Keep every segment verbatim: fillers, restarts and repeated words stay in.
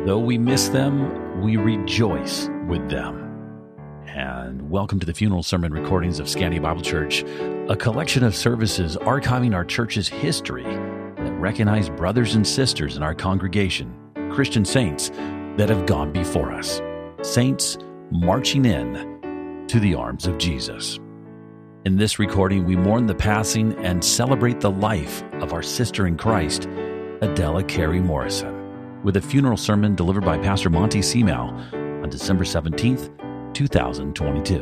Though we miss them, we rejoice with them. And welcome to the funeral sermon recordings of Scandia Bible Church, a collection of services archiving our church's history that recognize brothers and sisters in our congregation, Christian saints that have gone before us, saints marching in to the arms of Jesus. In this recording, we mourn the passing and celebrate the life of our sister in Christ, Adela Carey Morrison, with a funeral sermon delivered by Pastor Monty Seamow on December seventeenth, twenty twenty-two.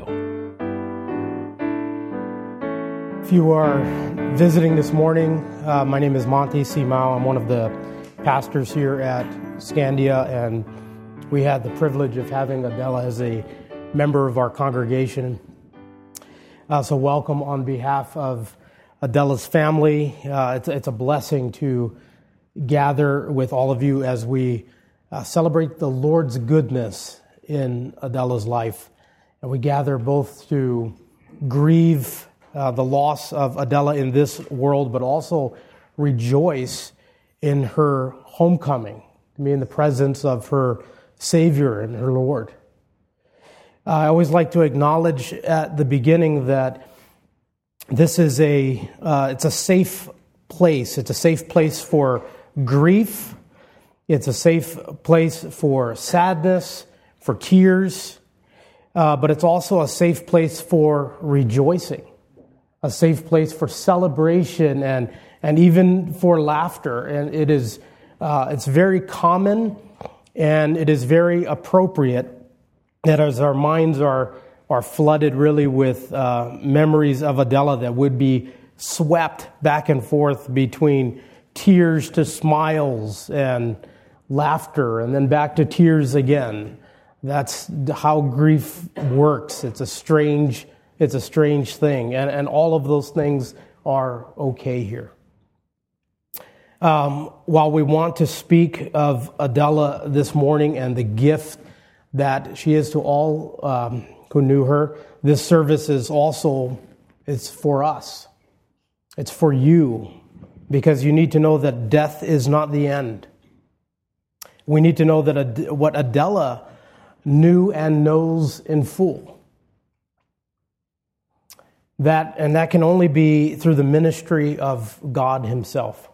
If you are visiting this morning, uh, my name is Monty Seamow. I'm one of the pastors here at Scandia, and we had the privilege of having Adela as a member of our congregation. Uh, so welcome on behalf of Adela's family. Uh, it's, it's a blessing to gather with all of you as we uh, celebrate the Lord's goodness in Adela's life. And we gather both to grieve uh, the loss of Adela in this world, but also rejoice in her homecoming, to be in the presence of her Savior and her Lord. I always like to acknowledge at the beginning that this is a uh, it's a safe place. It's a safe place for grief. It's a safe place for sadness, for tears, uh, but it's also a safe place for rejoicing, a safe place for celebration and and even for laughter. And it is uh, it's very common and it is very appropriate that as our minds are are flooded really with uh, memories of Adela that would be swept back and forth between tears to smiles and laughter and then back to tears again. That's how grief works. It's a strange, it's a strange thing. And, and all of those things are okay here. Um, while we want to speak of Adela this morning and the gift that she is to all um, who knew her, this service is also, it's for us. It's for you, because you need to know that death is not the end. We need to know that Ad- what Adela knew and knows in full. That, and that can only be through the ministry of God Himself.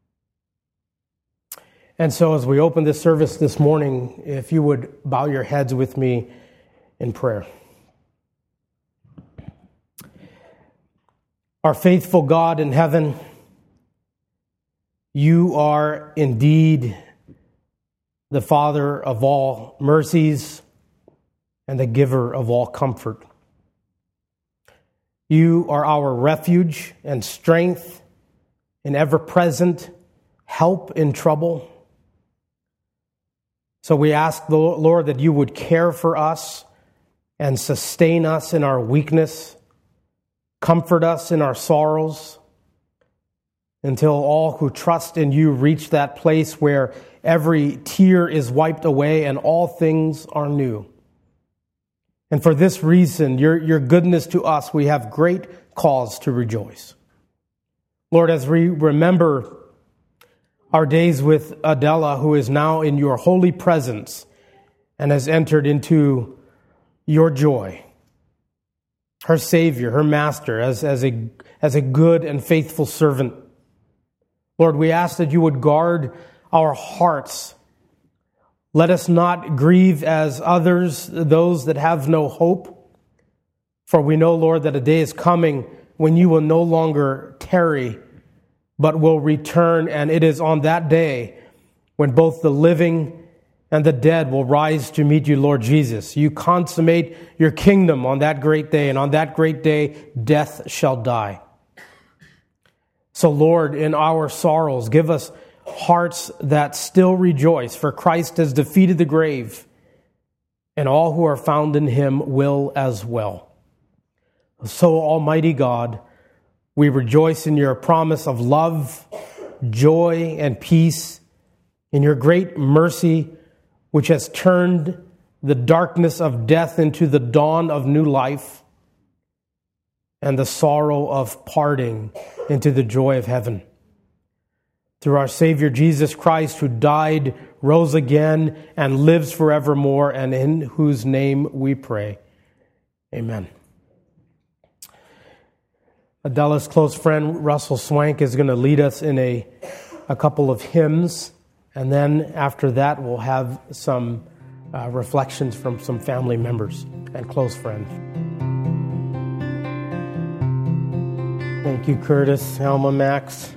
And so as we open this service this morning, if you would bow your heads with me in prayer. Our faithful God in heaven, you are indeed the Father of all mercies and the giver of all comfort. You are our refuge and strength and ever-present help in trouble. So we ask, Lord, that you would care for us and sustain us in our weakness, comfort us in our sorrows, until all who trust in you reach that place where every tear is wiped away and all things are new. And for this reason, your, your goodness to us, we have great cause to rejoice. Lord, as we remember our days with Adela, who is now in your holy presence and has entered into your joy, her Savior, her Master, as, as, a, as a good and faithful servant. Lord, we ask that you would guard our hearts. Let us not grieve as others, those that have no hope. For we know, Lord, that a day is coming when you will no longer tarry, but will return, and it is on that day when both the living and the dead will rise to meet you, Lord Jesus. You consummate your kingdom on that great day, and on that great day, death shall die. So, Lord, in our sorrows, give us hearts that still rejoice, for Christ has defeated the grave, and all who are found in him will as well. So, Almighty God, we rejoice in your promise of love, joy, and peace, in your great mercy, which has turned the darkness of death into the dawn of new life, and the sorrow of parting into the joy of heaven. Through our Savior Jesus Christ, who died, rose again and lives forevermore, and in whose name we pray. Amen. Adela's close friend, Russell Swank, is going to lead us in a, a couple of hymns, and then after that we'll have some uh, reflections from some family members and close friends. Thank you, Curtis, Alma, Max.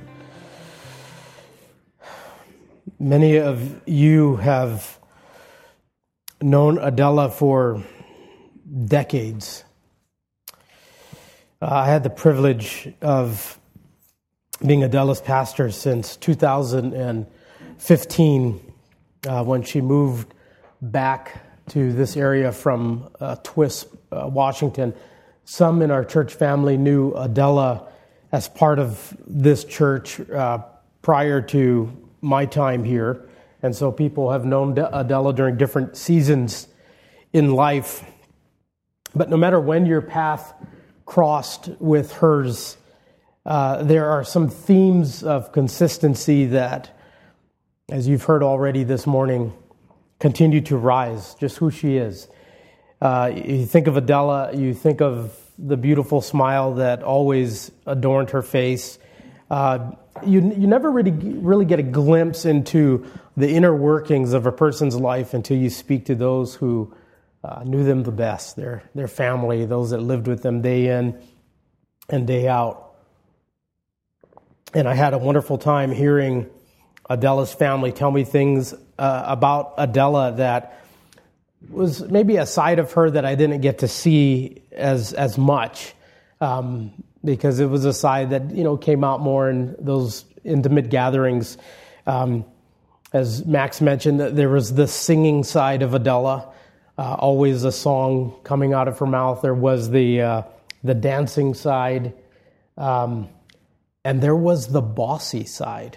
Many of you have known Adela for decades. Uh, I had the privilege of being Adela's pastor since two thousand fifteen uh, when she moved back to this area from uh, Twist, uh, Washington. Some in our church family knew Adela as part of this church uh, prior to my time here. And so people have known Adela during different seasons in life. But no matter when your path crossed with hers, uh, there are some themes of consistency that, as you've heard already this morning, continue to rise, just who she is. Uh, you think of Adela, you think of the beautiful smile that always adorned her face. Uh, you you never really really get a glimpse into the inner workings of a person's life until you speak to those who uh, knew them the best, their their family, those that lived with them day in and day out. And I had a wonderful time hearing Adela's family tell me things uh, about Adela that was maybe a side of her that I didn't get to see as as much, um, because it was a side that, you know, came out more in those intimate gatherings. Um, as Max mentioned, there was the singing side of Adela, uh, always a song coming out of her mouth. There was the uh, the dancing side, um, and there was the bossy side.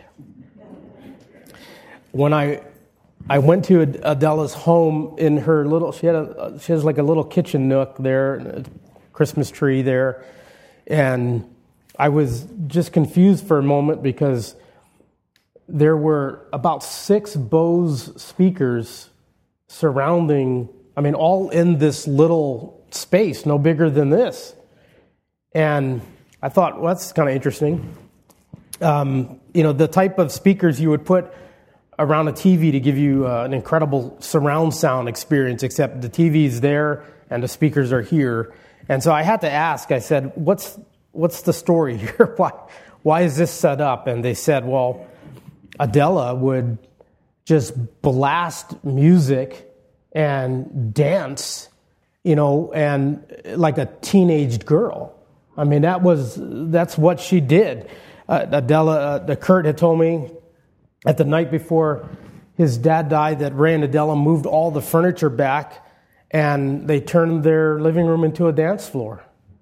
When I I went to Adela's home in her little, she had a, she has like a little kitchen nook there, a Christmas tree there. And I was just confused for a moment because there were about six Bose speakers surrounding, I mean, all in this little space, no bigger than this. And I thought, well, that's kind of interesting. Um, you know, the type of speakers you would put around a T V to give you uh, an incredible surround sound experience, except the T V's there and the speakers are here. And so I had to ask, I said, what's what's the story here? Why why is this set up? And they said, well, Adela would just blast music and dance, you know, and like a teenaged girl. I mean, that was that's what she did. Uh, Adela, uh, the Kurt had told me at the night before his dad died that Ray and Adela moved all the furniture back and they turned their living room into a dance floor.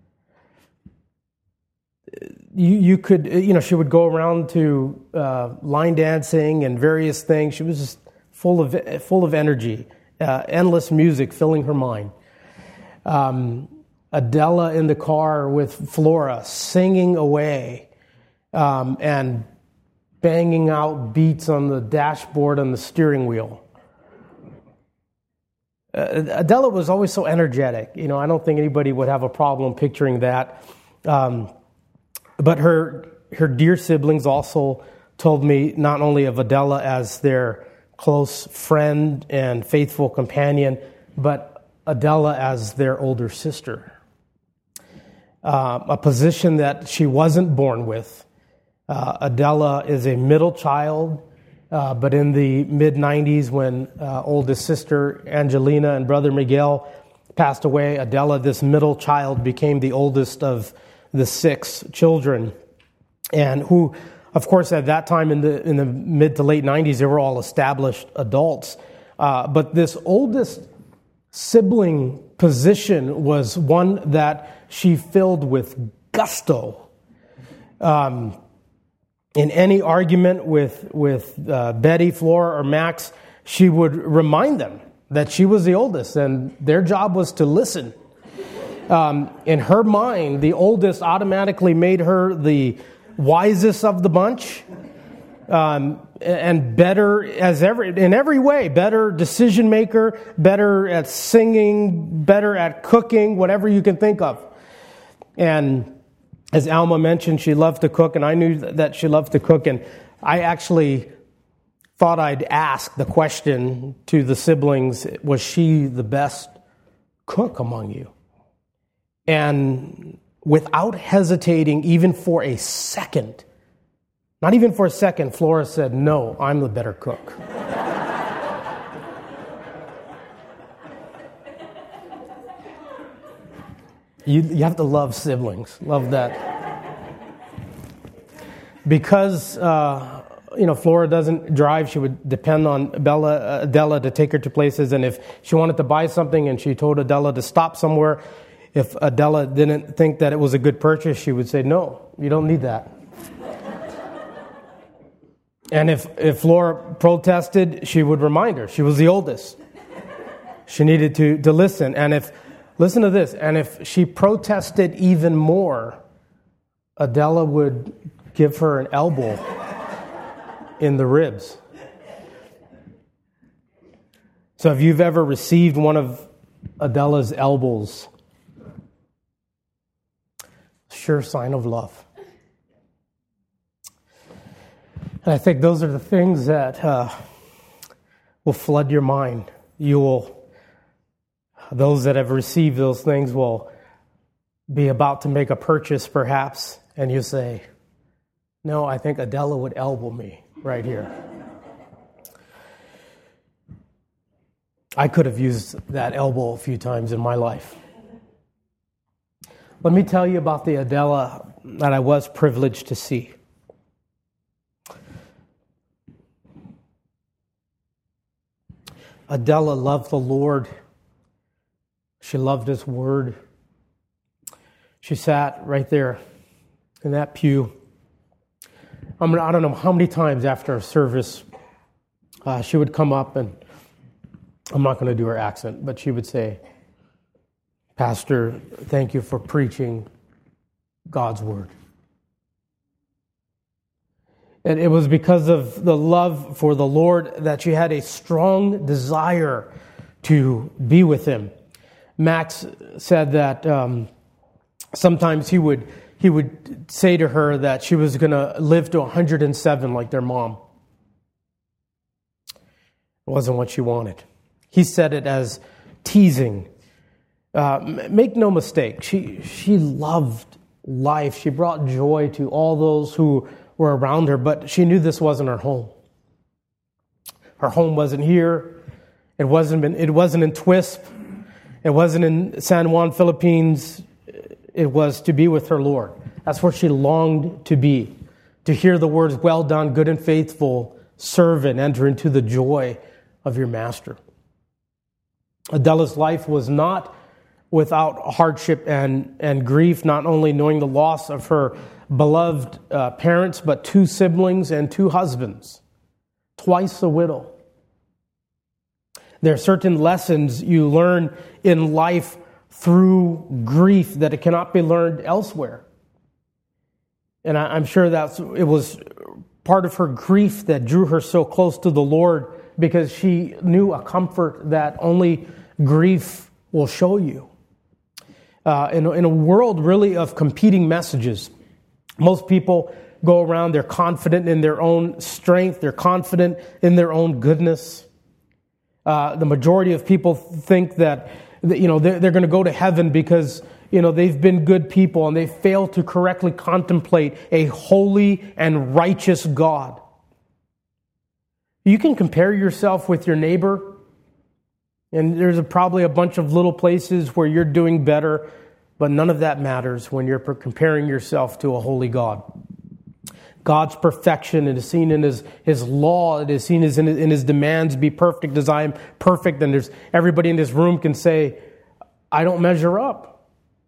You, you could, you know, she would go around to uh, line dancing and various things. She was just full of full of energy, uh, endless music filling her mind. Um, Adela in the car with Flora singing away um, and banging out beats on the dashboard and the steering wheel. Uh, Adela was always so energetic. You know, I don't think anybody would have a problem picturing that. Um, but her her dear siblings also told me not only of Adela as their close friend and faithful companion, but Adela as their older sister. Uh, a position that she wasn't born with. Uh, Adela is a middle child, uh, but in the mid nineties when uh, oldest sister Angelina and brother Miguel passed away, Adela, this middle child, became the oldest of the six children, and who, of course, at that time in the in the mid to late nineties, they were all established adults. Uh, but this oldest sibling position was one that she filled with gusto. Um, in any argument with with uh, Betty, Flora, or Max, she would remind them that she was the oldest, and their job was to listen. Um, in her mind, the oldest automatically made her the wisest of the bunch. um, and better as every in every way, better decision maker, better at singing, better at cooking, whatever you can think of. And as Alma mentioned, she loved to cook, and I knew that she loved to cook, and I actually thought I'd ask the question to the siblings, was she the best cook among you? And without hesitating even for a second, not even for a second, Flora said, no, I'm the better cook. you, you have to love siblings. Love that. Because, uh, you know, Flora doesn't drive, she would depend on Bella, uh, Adela to take her to places. And if she wanted to buy something and she told Adela to stop somewhere, if Adela didn't think that it was a good purchase, she would say, no, you don't need that. And if, if Flora protested, she would remind her. She was the oldest. She needed to, to listen. And if, listen to this, and if she protested even more, Adela would give her an elbow in the ribs. So if you've ever received one of Adela's elbows, sure sign of love. And I think those are the things that uh, will flood your mind. You will, those that have received those things will be about to make a purchase perhaps, and you say, no, I think Adela would elbow me right here. I could have used that elbow a few times in my life. Let me tell you about the Adela that I was privileged to see. Adela loved the Lord. She loved His Word. She sat right there in that pew. I mean, I don't know how many times after a service uh, she would come up, and I'm not going to do her accent, but she would say, Pastor, thank you for preaching God's Word. And it was because of the love for the Lord that she had a strong desire to be with Him. Max said that um, sometimes he would he would say to her that she was going to live to one hundred seven like their mom. It wasn't what she wanted. He said it as teasing. Uh, make no mistake, she she loved life. She brought joy to all those who were around her, but she knew this wasn't her home. Her home wasn't here. It wasn't in, it wasn't in Twisp. It wasn't in San Juan, Philippines. It was to be with her Lord. That's where she longed to be, to hear the words, well done, good and faithful servant, enter into the joy of your master. Adela's life was not without hardship and, and grief, not only knowing the loss of her beloved uh, parents, but two siblings and two husbands, twice a widow. There are certain lessons you learn in life through grief that it cannot be learned elsewhere. And I, I'm sure that's it was part of her grief that drew her so close to the Lord, because she knew a comfort that only grief will show you. Uh, in, in a world really of competing messages, most people go around, they're confident in their own strength, they're confident in their own goodness. Uh, the majority of people think that, that you know, they're, they're going to go to heaven because, you know, they've been good people and they fail to correctly contemplate a holy and righteous God. You can compare yourself with your neighbor, and there's a, probably a bunch of little places where you're doing better, but none of that matters when you're comparing yourself to a holy God. God's perfection, it is seen in His, His law, it is seen as in, in His demands, be perfect as I am perfect, and there's everybody in this room can say, I don't measure up.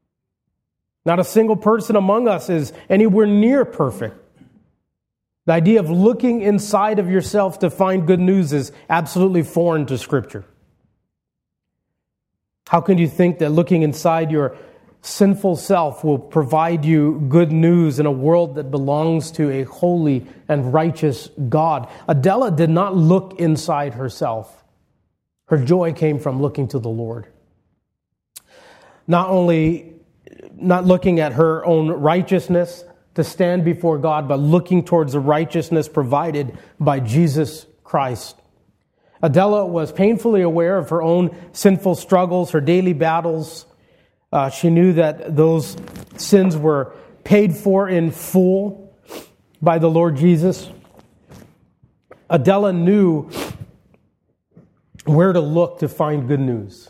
Not a single person among us is anywhere near perfect. The idea of looking inside of yourself to find good news is absolutely foreign to Scripture. How can you think that looking inside your sinful self will provide you good news in a world that belongs to a holy and righteous God. Adela did not look inside herself. Her joy came from looking to the Lord. Not only not looking at her own righteousness to stand before God, but looking towards the righteousness provided by Jesus Christ. Adela was painfully aware of her own sinful struggles, her daily battles. Uh, she knew that those sins were paid for in full by the Lord Jesus. Adela knew where to look to find good news.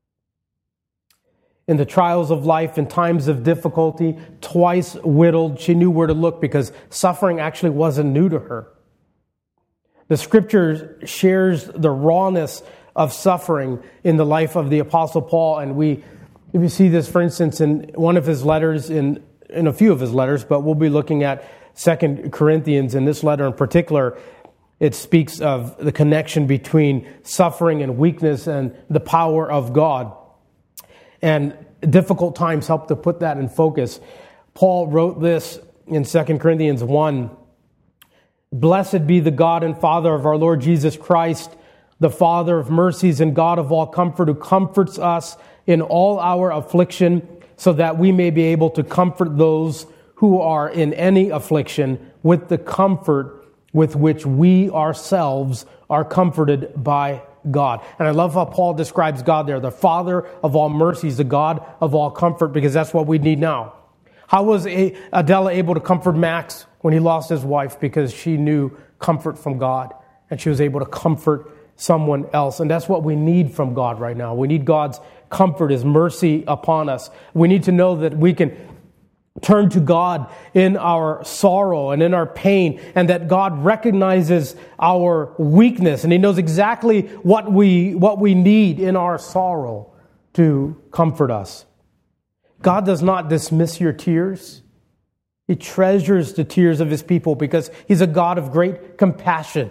In the trials of life, in times of difficulty, twice widowed, she knew where to look because suffering actually wasn't new to her. The Scripture shares the rawness of suffering in the life of the Apostle Paul, and we If you see this, for instance, in one of his letters, in, in a few of his letters, but we'll be looking at Second Corinthians. In this letter in particular, it speaks of the connection between suffering and weakness and the power of God. And difficult times help to put that in focus. Paul wrote this in Second Corinthians one. Blessed be the God and Father of our Lord Jesus Christ, the Father of mercies and God of all comfort, who comforts us in all our affliction, so that we may be able to comfort those who are in any affliction with the comfort with which we ourselves are comforted by God. And I love how Paul describes God there, the Father of all mercies, the God of all comfort, because that's what we need now. How was Adela able to comfort Max when he lost his wife? Because she knew comfort from God, and she was able to comfort someone else. And that's what we need from God right now. We need God's comfort, His mercy upon us. We need to know that we can turn to God in our sorrow and in our pain, and that God recognizes our weakness, and He knows exactly what we what we need in our sorrow to comfort us. God does not dismiss your tears. He treasures the tears of His people because He's a God of great compassion.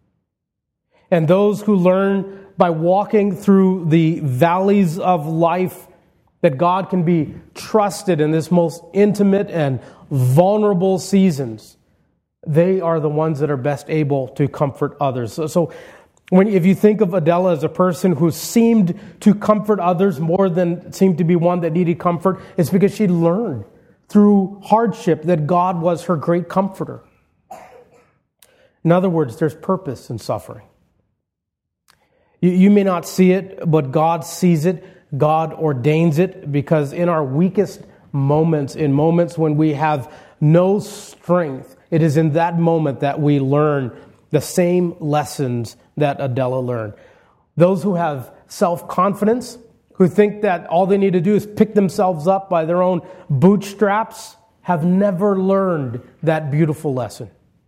And those who learn by walking through the valleys of life that God can be trusted in this most intimate and vulnerable seasons, they are the ones that are best able to comfort others. So, so when if you think of Adela as a person who seemed to comfort others more than seemed to be one that needed comfort, it's because she learned through hardship that God was her great comforter. In other words, there's purpose in suffering. You, you may not see it, but God sees it. God ordains it, because in our weakest moments, in moments when we have no strength, it is in that moment that we learn the same lessons that Adela learned. Those who have self-confidence, who think that all they need to do is pick themselves up by their own bootstraps, have never learned that beautiful lesson.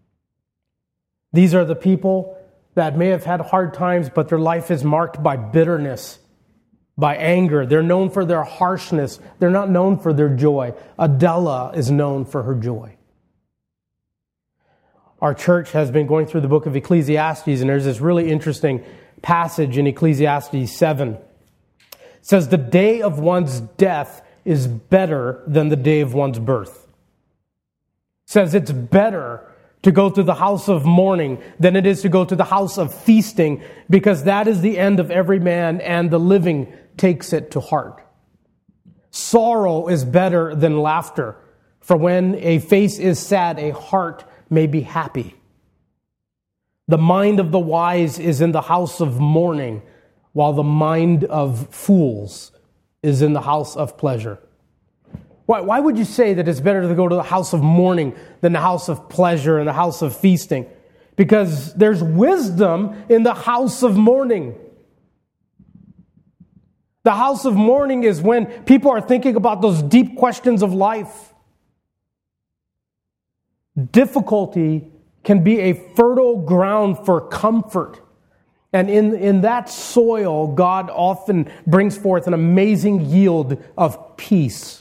These are the people that may have had hard times, but their life is marked by bitterness, by anger. They're known for their harshness. They're not known for their joy. Adela is known for her joy. Our church has been going through the book of Ecclesiastes, and there's this really interesting passage in Ecclesiastes seven. It says, the day of one's death is better than the day of one's birth. It says it's better to go to the house of mourning than it is to go to the house of feasting, because that is the end of every man, and the living takes it to heart. Sorrow is better than laughter, for when a face is sad, a heart may be happy. The mind of the wise is in the house of mourning, while the mind of fools is in the house of pleasure. Why, why would you say that it's better to go to the house of mourning than the house of pleasure and the house of feasting? Because there's wisdom in the house of mourning. The house of mourning is when people are thinking about those deep questions of life. Difficulty can be a fertile ground for comfort. And in, in that soil, God often brings forth an amazing yield of peace.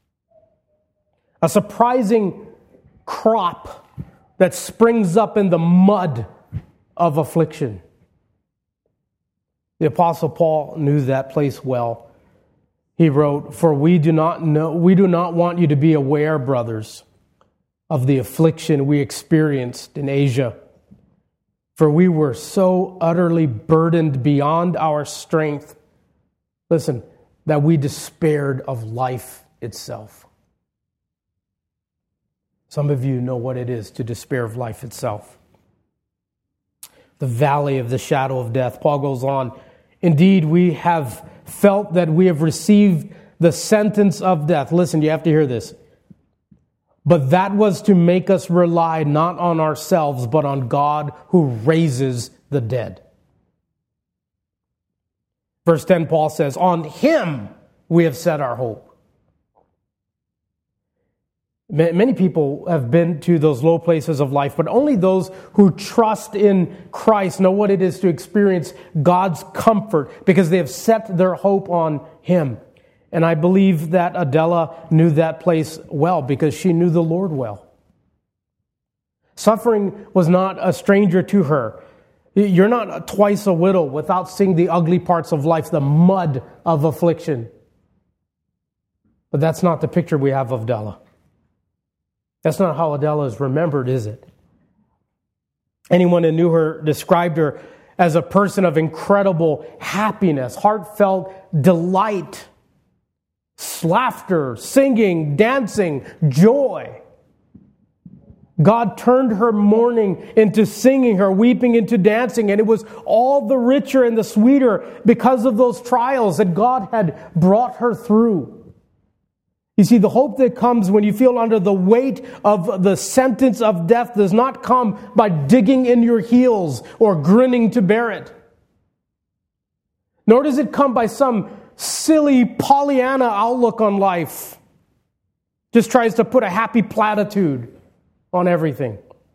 A surprising crop that springs up in the mud of affliction. The Apostle Paul knew that place well. he wrote, "For we do not know, we do not want you to be aware, brothers, of the affliction we experienced in Asia. For we were so utterly burdened beyond our strength," listen, "that we despaired of life itself." Some of you know what it is to despair of life itself. The valley of the shadow of death. Paul goes on, "Indeed, we have felt that we have received the sentence of death." Listen, you have to hear this. "But that was to make us rely not on ourselves, but on God who raises the dead." Verse ten, Paul says, "On Him we have set our hope." Many people have been to those low places of life, but only those who trust in Christ know what it is to experience God's comfort because they have set their hope on Him. And I believe that Adela knew that place well because she knew the Lord well. Suffering was not a stranger to her. You're not twice a widow without seeing the ugly parts of life, the mud of affliction. But that's not the picture we have of Adela. That's not how Adela is remembered, is it? Anyone who knew her described her as a person of incredible happiness, heartfelt delight, laughter, singing, dancing, joy. God turned her mourning into singing, her weeping into dancing, and it was all the richer and the sweeter because of those trials that God had brought her through. You see, the hope that comes when you feel under the weight of the sentence of death does not come by digging in your heels or grinning to bear it. Nor does it come by some silly Pollyanna outlook on life. Just tries to put a happy platitude on everything.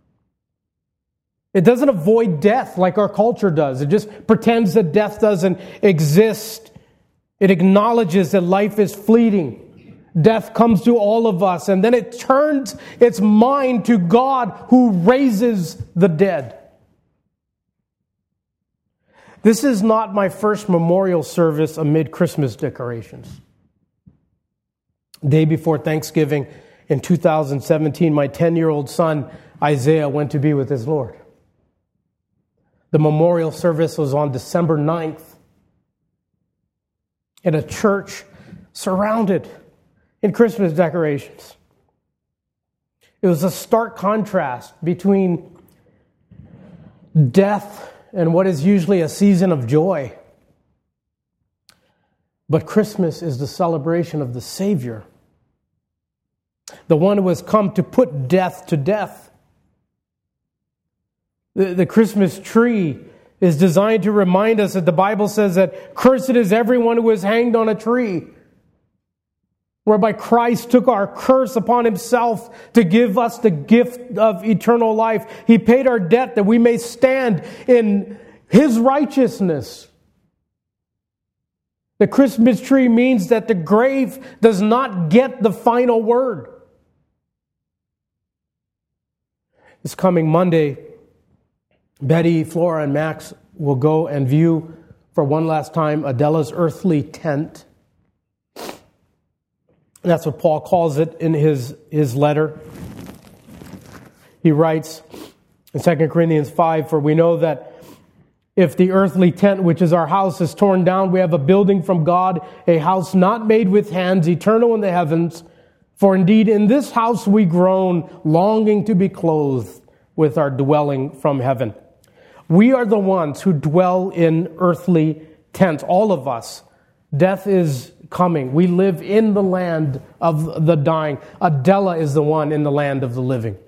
It doesn't avoid death like our culture does. It just pretends that death doesn't exist. It acknowledges that life is fleeting. Death comes to all of us, and then it turns its mind to God who raises the dead. This is not my first memorial service amid Christmas decorations. Day before Thanksgiving in two thousand seventeen, my ten-year-old son Isaiah went to be with his Lord. The memorial service was on December ninth in a church surrounded in Christmas decorations. It was a stark contrast between death and what is usually a season of joy. But Christmas is the celebration of the Savior, the one who has come to put death to death. The, the Christmas tree is designed to remind us that the Bible says that cursed is everyone who is hanged on a tree, whereby Christ took our curse upon Himself to give us the gift of eternal life. He paid our debt that we may stand in His righteousness. The Christmas tree means that the grave does not get the final word. This coming Monday, Betty, Flora, and Max will go and view for one last time Adela's earthly tent. That's what Paul calls it in his, his letter. He writes in Second Corinthians five, "For we know that if the earthly tent, which is our house, is torn down, we have a building from God, a house not made with hands, eternal in the heavens. For indeed in this house we groan, longing to be clothed with our dwelling from heaven." We are the ones who dwell in earthly tents, all of us. Death is coming. We live in the land of the dying. Adela is the one in the land of the living.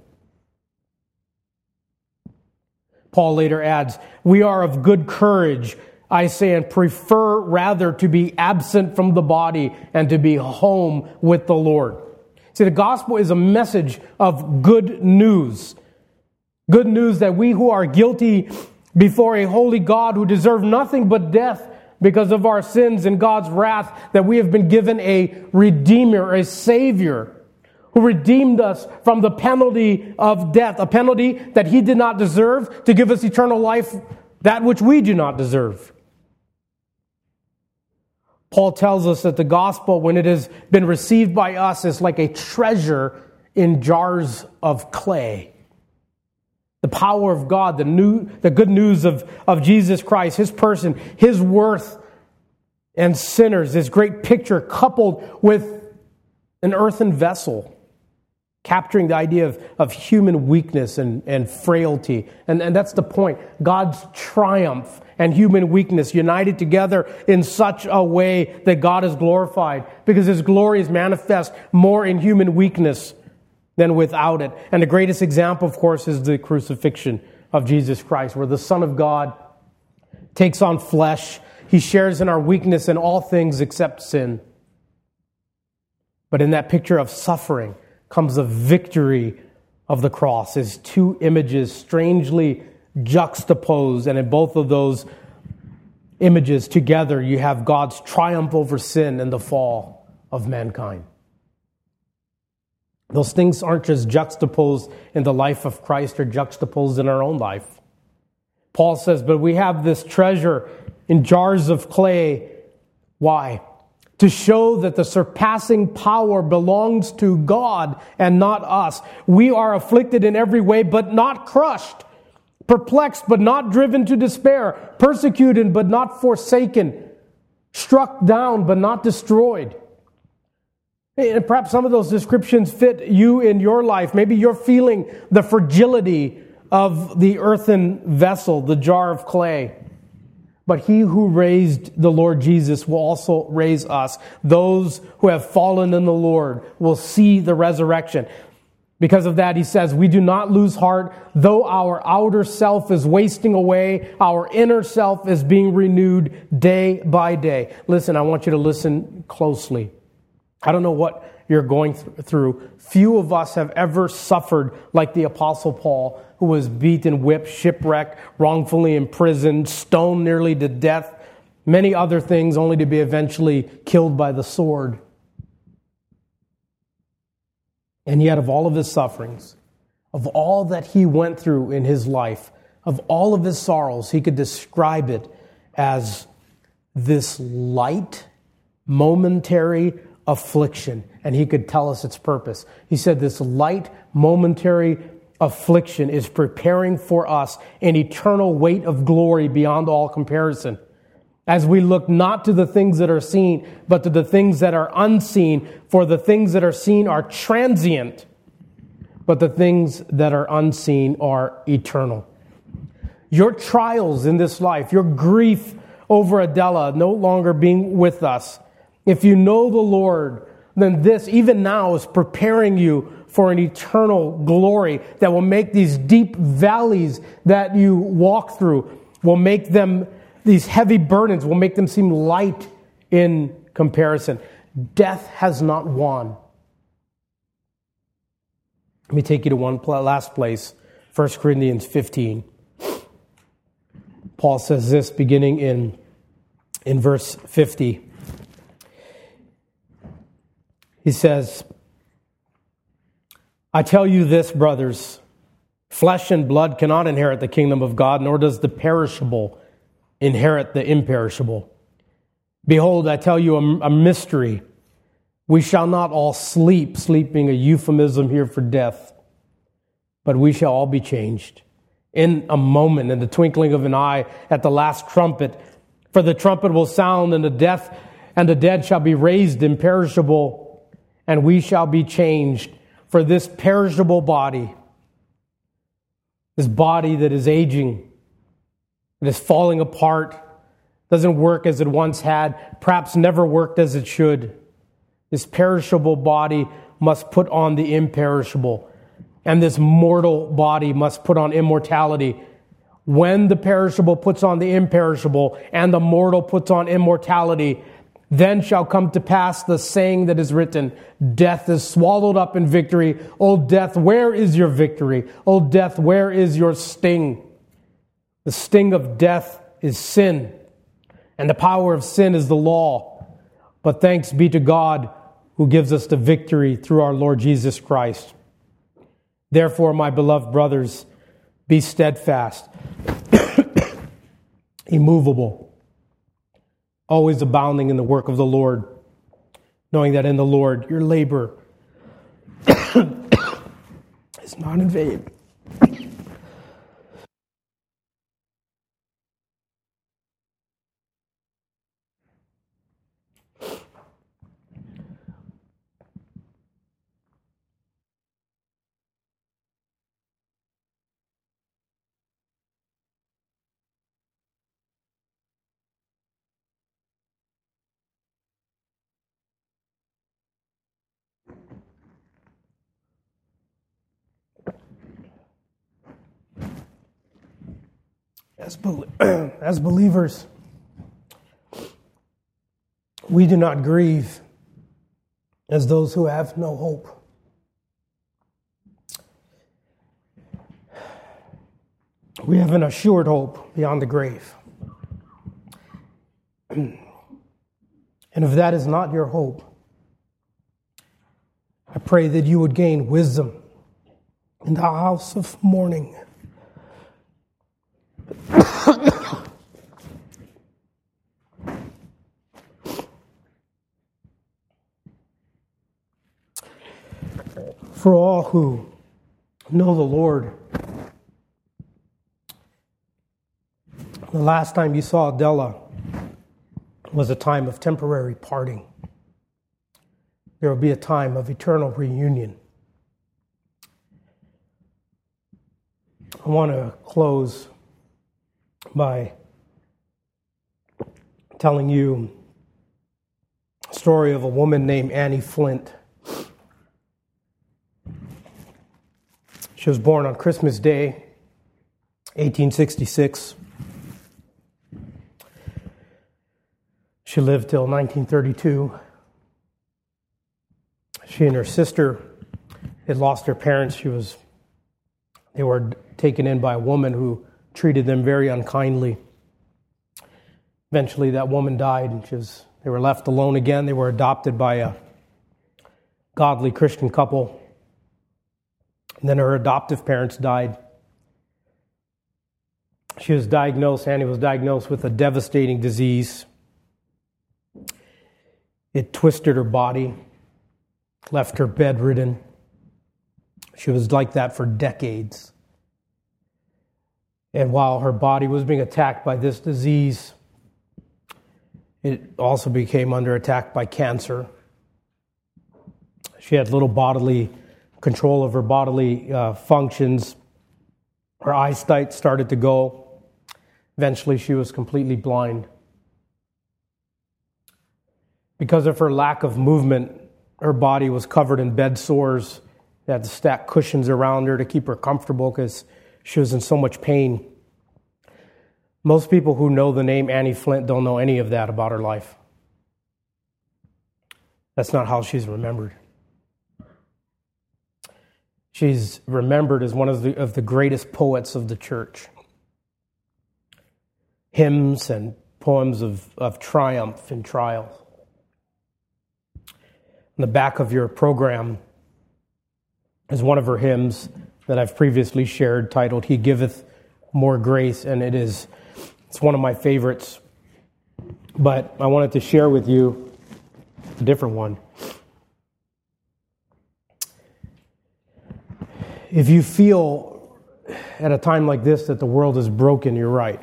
Paul later adds, "We are of good courage, I say, and prefer rather to be absent from the body and to be home with the Lord." See, the gospel is a message of good news. Good news that we who are guilty before a holy God who deserve nothing but death because of our sins and God's wrath, that we have been given a Redeemer, a Savior, who redeemed us from the penalty of death, a penalty that He did not deserve, to give us eternal life, that which we do not deserve. Paul tells us that the gospel, when it has been received by us, is like a treasure in jars of clay. The power of God, the new, the good news of, of Jesus Christ, His person, His worth, and sinners, this great picture coupled with an earthen vessel, capturing the idea of, of human weakness and, and frailty. And, and that's the point. God's triumph and human weakness united together in such a way that God is glorified, because His glory is manifest more in human weakness than without it. And the greatest example, of course, is the crucifixion of Jesus Christ, where the Son of God takes on flesh. He shares in our weakness in all things except sin. But in that picture of suffering comes the victory of the cross, as two images strangely juxtaposed. And in both of those images together, you have God's triumph over sin and the fall of mankind. Those things aren't just juxtaposed in the life of Christ, or juxtaposed in our own life. Paul says, but we have this treasure in jars of clay. Why? To show that the surpassing power belongs to God and not us. We are afflicted in every way, but not crushed. Perplexed, but not driven to despair. Persecuted, but not forsaken. Struck down, but not destroyed. And perhaps some of those descriptions fit you in your life. Maybe you're feeling the fragility of the earthen vessel, the jar of clay. But He who raised the Lord Jesus will also raise us. Those who have fallen in the Lord will see the resurrection. Because of that, he says, we do not lose heart, though our outer self is wasting away, our inner self is being renewed day by day. Listen, I want you to listen closely. I don't know what you're going through. Few of us have ever suffered like the Apostle Paul, who was beaten, whipped, shipwrecked, wrongfully imprisoned, stoned nearly to death, many other things, only to be eventually killed by the sword. And yet, of all of his sufferings, of all that he went through in his life, of all of his sorrows, he could describe it as this light, momentary affliction. And he could tell us its purpose. He said this light, momentary affliction is preparing for us an eternal weight of glory beyond all comparison. As we look not to the things that are seen, but to the things that are unseen. For the things that are seen are transient, but the things that are unseen are eternal. Your trials in this life, your grief over Adela no longer being with us, if you know the Lord, then this, even now, is preparing you for an eternal glory that will make these deep valleys that you walk through, will make them, these heavy burdens, will make them seem light in comparison. Death has not won. Let me take you to one last place, First Corinthians fifteen. Paul says this beginning in, in verse fifty. He says, I tell you this, brothers, flesh and blood cannot inherit the kingdom of God, nor does the perishable inherit the imperishable. Behold, I tell you a, a mystery. We shall not all sleep, sleep being a euphemism here for death, but we shall all be changed in a moment, in the twinkling of an eye, at the last trumpet. For the trumpet will sound, and the death and the dead shall be raised imperishable, and we shall be changed. For this perishable body, this body that is aging, that is falling apart, doesn't work as it once had, perhaps never worked as it should. This perishable body must put on the imperishable, and this mortal body must put on immortality. When the perishable puts on the imperishable, and the mortal puts on immortality, then shall come to pass the saying that is written, death is swallowed up in victory. O death, where is your victory? O death, where is your sting? The sting of death is sin, and the power of sin is the law. But thanks be to God who gives us the victory through our Lord Jesus Christ. Therefore, my beloved brothers, be steadfast, immovable, always abounding in the work of the Lord, knowing that in the Lord your labor is not in vain. As, be- as believers, we do not grieve as those who have no hope. We have an assured hope beyond the grave. And if that is not your hope, I pray that you would gain wisdom in the house of mourning. For all who know the Lord, the last time you saw Adela was a time of temporary parting. There will be a time of eternal reunion. I want to close by telling you a story of a woman named Annie Flint. She was born on Christmas Day, eighteen sixty-six. She lived till nineteen thirty-two. She and her sister had lost their parents. She was, they were taken in by a woman who treated them very unkindly. Eventually, that woman died, and she was, they were left alone again. They were adopted by a godly Christian couple. And then her adoptive parents died. She was diagnosed, Annie was diagnosed with a devastating disease. It twisted her body, left her bedridden. She was like that for decades. And while her body was being attacked by this disease, it also became under attack by cancer. She had little bodily control of her bodily uh, functions. Her eyesight started to go. Eventually, she was completely blind. Because of her lack of movement, her body was covered in bed sores. They had to stack cushions around her to keep her comfortable because she was in so much pain. Most people who know the name Annie Flint don't know any of that about her life. That's not how she's remembered. She's remembered as one of the, of the greatest poets of the church. Hymns and poems of, of triumph and trial. In the back of your program is one of her hymns that I've previously shared titled, He Giveth More Grace, and it is, it's one of my favorites. But I wanted to share with you a different one. If you feel at a time like this that the world is broken, you're right.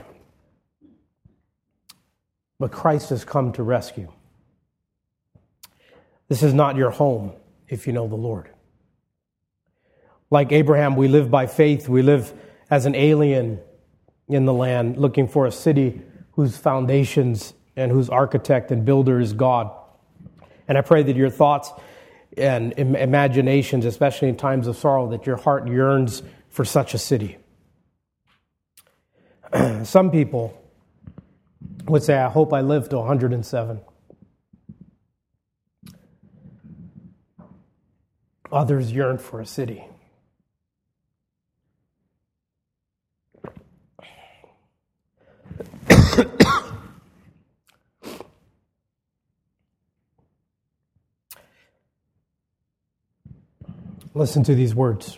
But Christ has come to rescue. This is not your home if you know the Lord. Like Abraham, we live by faith. We live as an alien in the land, looking for a city whose foundations and whose architect and builder is God. And I pray that your thoughts and imaginations, especially in times of sorrow, that your heart yearns for such a city. Some people would say, I hope I live to one hundred seven. Others yearn for a city. Listen to these words.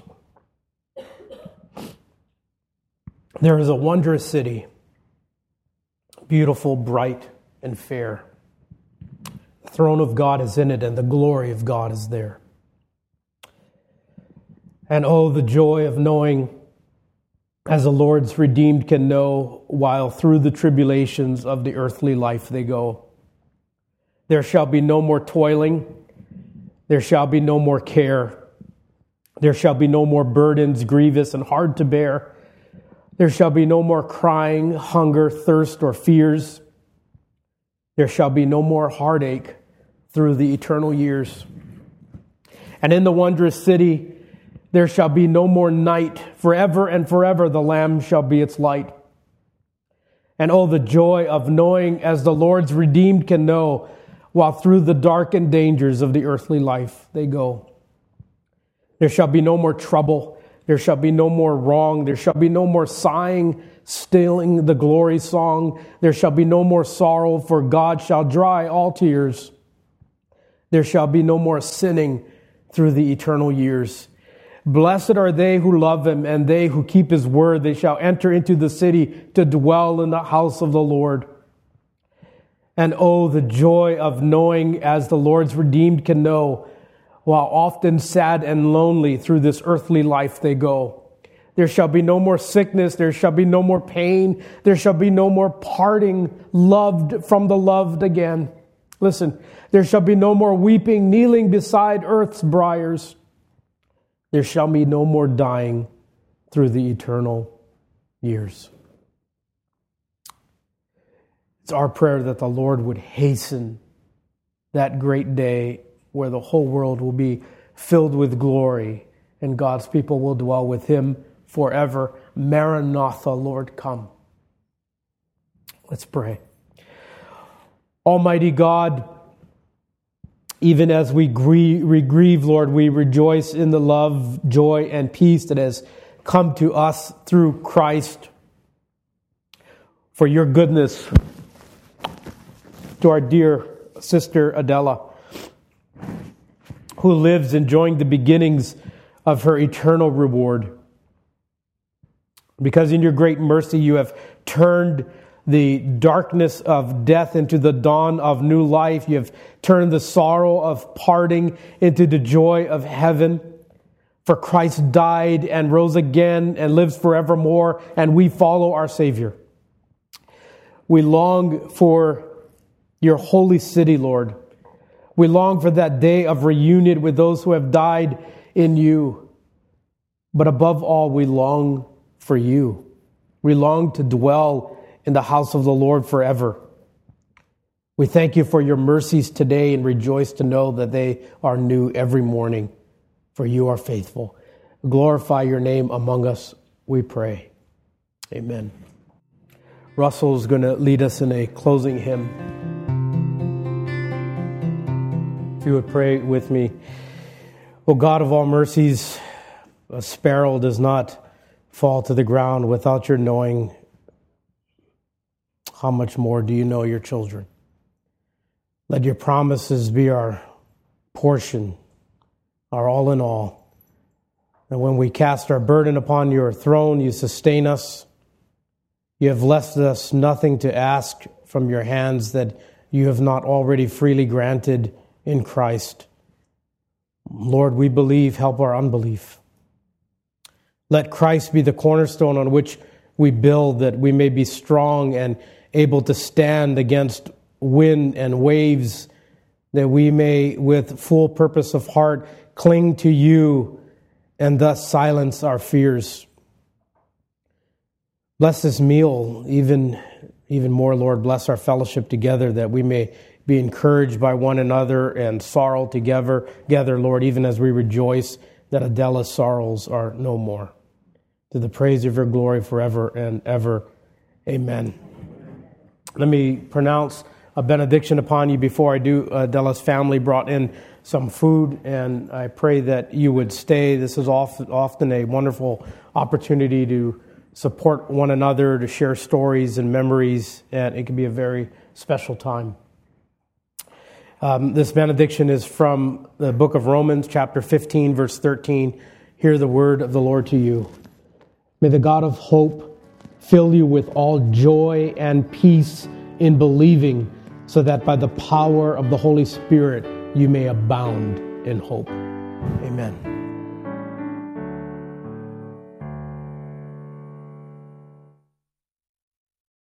There is a wondrous city, beautiful, bright, and fair. The throne of God is in it, and the glory of God is there. And oh, the joy of knowing, as the Lord's redeemed can know, while through the tribulations of the earthly life they go. There shall be no more toiling. There shall be no more care. There shall be no more burdens grievous and hard to bear. There shall be no more crying, hunger, thirst, or fears. There shall be no more heartache through the eternal years. And in the wondrous city, there shall be no more night. Forever and forever the Lamb shall be its light. And oh, the joy of knowing, as the Lord's redeemed can know, while through the dark and dangers of the earthly life they go. There shall be no more trouble. There shall be no more wrong. There shall be no more sighing, stealing the glory song. There shall be no more sorrow, for God shall dry all tears. There shall be no more sinning through the eternal years. Blessed are they who love him, and they who keep his word. They shall enter into the city to dwell in the house of the Lord. And oh, the joy of knowing, as the Lord's redeemed can know, while often sad and lonely through this earthly life they go. There shall be no more sickness. There shall be no more pain. There shall be no more parting, loved from the loved again. Listen, there shall be no more weeping, kneeling beside earth's briars. There shall be no more dying through the eternal years. It's our prayer that the Lord would hasten that great day where the whole world will be filled with glory and God's people will dwell with him forever. Maranatha, Lord, come. Let's pray. Almighty God, even as we grieve, we grieve, Lord, we rejoice in the love, joy, and peace that has come to us through Christ. For your goodness, to our dear sister Adela, who lives enjoying the beginnings of her eternal reward. Because in your great mercy you have turned the darkness of death into the dawn of new life. You have turned the sorrow of parting into the joy of heaven. For Christ died and rose again and lives forevermore, and we follow our Savior. We long for your holy city, Lord. We long for that day of reunion with those who have died in you. But above all, we long for you. We long to dwell in the house of the Lord forever. We thank you for your mercies today and rejoice to know that they are new every morning, for you are faithful. Glorify your name among us, we pray. Amen. Russell's going to lead us in a closing hymn. If you would pray with me. O God of all mercies, a sparrow does not fall to the ground without your knowing. How much more do you know your children? Let your promises be our portion, our all in all. And when we cast our burden upon your throne, you sustain us. You have left us nothing to ask from your hands that you have not already freely granted in Christ. Lord, we believe, help our unbelief. Let Christ be the cornerstone on which we build, that we may be strong and able to stand against wind and waves, that we may, with full purpose of heart, cling to you and thus silence our fears. Bless this meal even, even more, Lord. Bless our fellowship together, that we may be encouraged by one another and sorrow together, together, Lord, even as we rejoice that Adela's sorrows are no more. To the praise of your glory forever and ever. Amen. Let me pronounce a benediction upon you before I do. Adela's family brought in some food, and I pray that you would stay. This is often, often a wonderful opportunity to support one another, to share stories and memories, and it can be a very special time. Um, this benediction is from the book of Romans, chapter fifteen, verse thirteen. Hear the word of the Lord to you. May the God of hope fill you with all joy and peace in believing, so that by the power of the Holy Spirit you may abound in hope. Amen.